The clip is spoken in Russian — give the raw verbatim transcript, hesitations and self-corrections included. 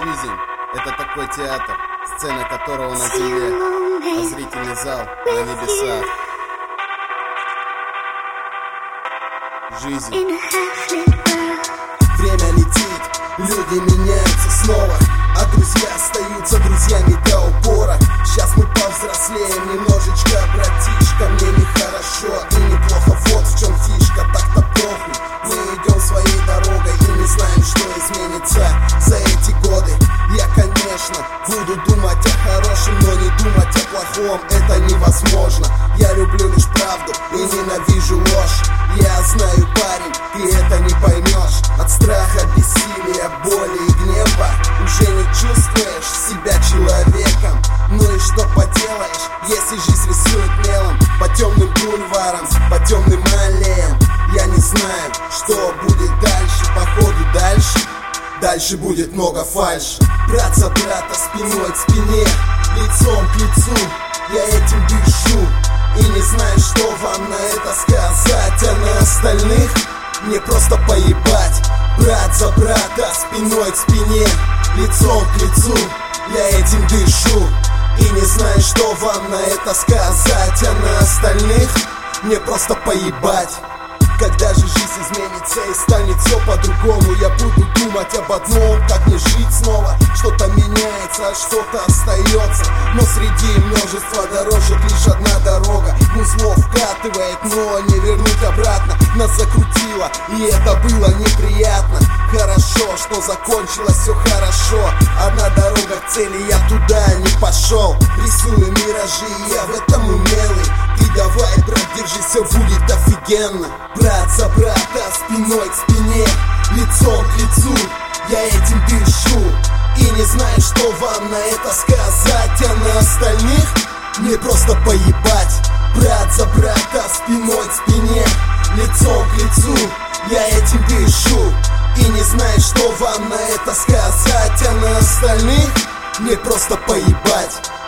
Жизнь — это такой театр, сцена которого на земле, а зрительный зал на небесах. Жизнь. Время летит, люди меняются снова, а друзья остаются друзьями до упора. Сейчас мы повзрослеем немножечко, братишка, мне нехорошо и неплохо, вот в чем фишка, так-то похуй. Мы идем своей дорогой и не знаем, что изменится за эти годы. Я, конечно, буду думать о хорошем, но не думать о плохом, это невозможно. Я люблю лишь правду и ненавижу ложь. Я знаю, парень, ты это не поймешь. От страха, бессилия, боли и гнева уже не чувствуешь себя человеком. Ну и что поделаешь, если жизнь рисует мелом по темным бульварам, по темным аллеям. Я не знаю, что будет дальше, походу дальше Дальше будет много фальши. Брат за брата, спиной к спине, лицом к лицу, я этим дышу. И не знаю, что вам на это сказать, а на остальных мне просто поебать. Брат за брата, спиной к спине, лицом к лицу, я этим дышу. И не знаю, что вам на это сказать, а на остальных мне просто поебать. Когда же жизнь изменится и станет все по-другому, я буду думать об одном, как мне жить снова. Что-то меняется, а что-то остается, но среди множества дорожек лишь одна дорога. Узлов вкатывает, но не вернуть обратно. Нас закрутило, и это было неприятно. Хорошо, что закончилось все хорошо. Одна дорога к цели, я туда не пошел. Рисую миражи, я в этом умелый. Ты давай, брат, держись, все будет офигенно. Брат за брата, спиной к спине, лицом к лицу, я этим дышу. И не знаю, что вам на это сказать, а на остальных мне просто поебать. Брат за брата, спиной к спине, лицом к лицу, я этим дышу. И не знаю, что вам на это сказать, а на остальных мне просто поебать.